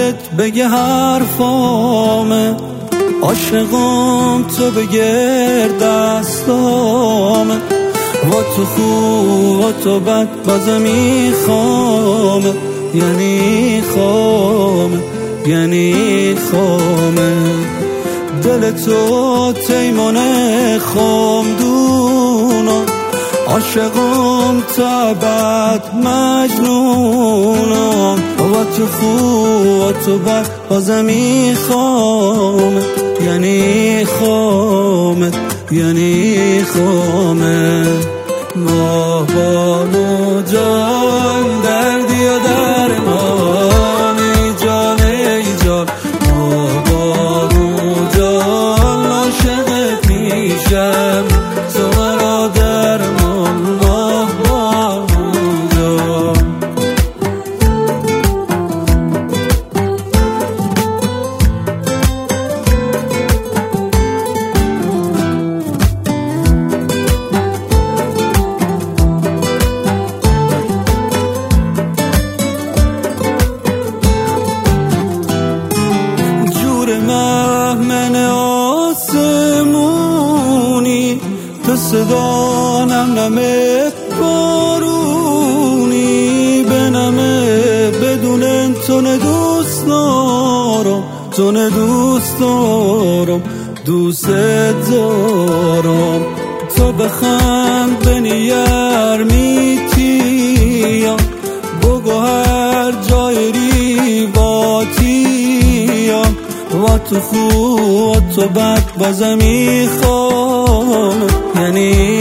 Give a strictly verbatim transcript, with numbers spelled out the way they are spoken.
دلت بگه حرفامه، عاشقم تو بگیر دستامه، و تو خوب و تو بد بازم میخوامه، یعنی خامه یعنی خامه. دل تو تیمانه خامدونم، عاشقم تا بد مجنونم، و تو خوب و تو بد بازم میخوامه، یعنی خامه یعنی خامه. ماه بانو جان دردی و درمانی جان ای جان، ماه بانو جان عاشقت میشم تو مرا درمان، ماه بانو جان. مهمن آسمونی تو صدا نم نمه بارونی، به نمه بدون تو ندوست دارم، تو ندوست دارم دوست دارم. تو بخند به نیر میتیم، بگو هر جای ریواتیم، و تو خوب و تو بد بازم میخوام، یعنی